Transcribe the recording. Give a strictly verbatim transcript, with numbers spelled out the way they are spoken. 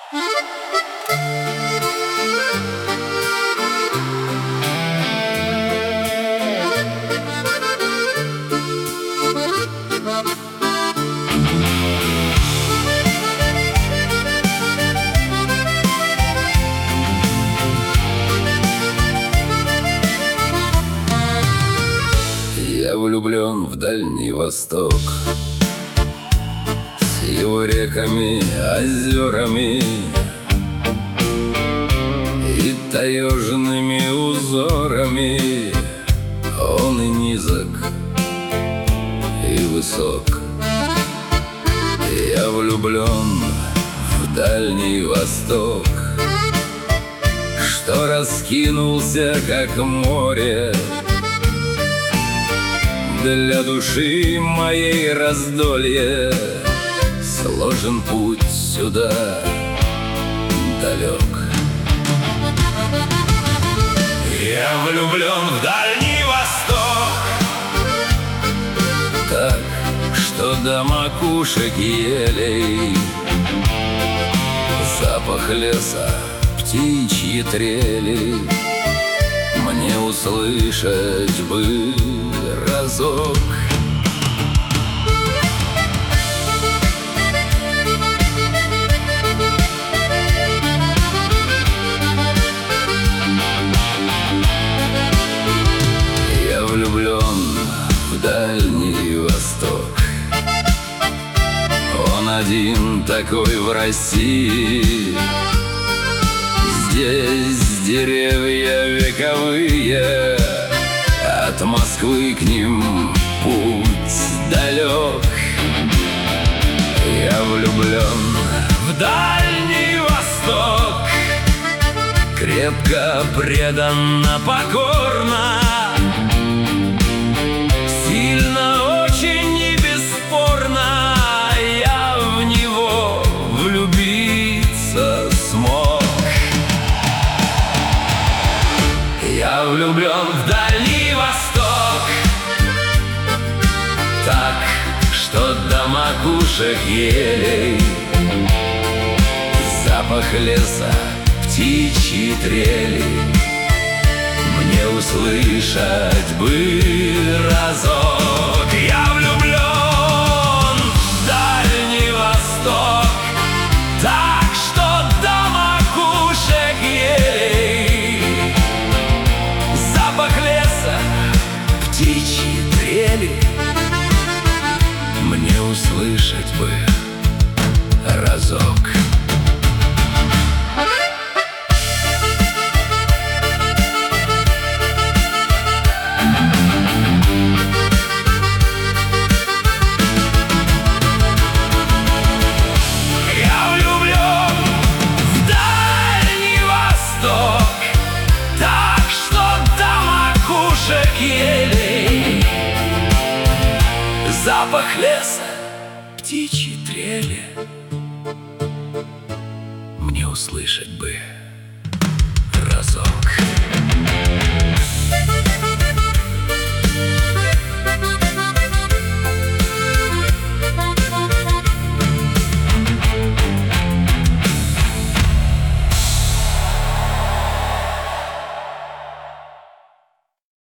Я влюблен в Дальний Восток с его реками, озерами и таежными узорами. Он и низок, и высок. Я влюблен в Дальний Восток, что раскинулся, как море, для души моей раздолье. Сложен путь сюда далек. Я влюблен в Дальний Восток, так, что до макушек елей запах леса, птичьи трели мне услышать бы разок. Я влюблен в Дальний Восток. Он один такой в России. Здесь деревья вековые, от Москвы к ним путь далек. Я влюблен в Дальний Восток, крепко, преданно, покорно, сильно, очень и бесспорно я в него влюбиться смог. Я влюблен в Дальний Восток, так, что до макушек елей запах леса, птичьи трели мне услышать бы разок. Я влюблен в Дальний Восток, так, что до макушек елей запах леса, птичьи трели мне услышать бы разок. Я влюблен в Дальний Восток, так, что до макушек елей запах леса, птичьи трели мне услышать бы разок.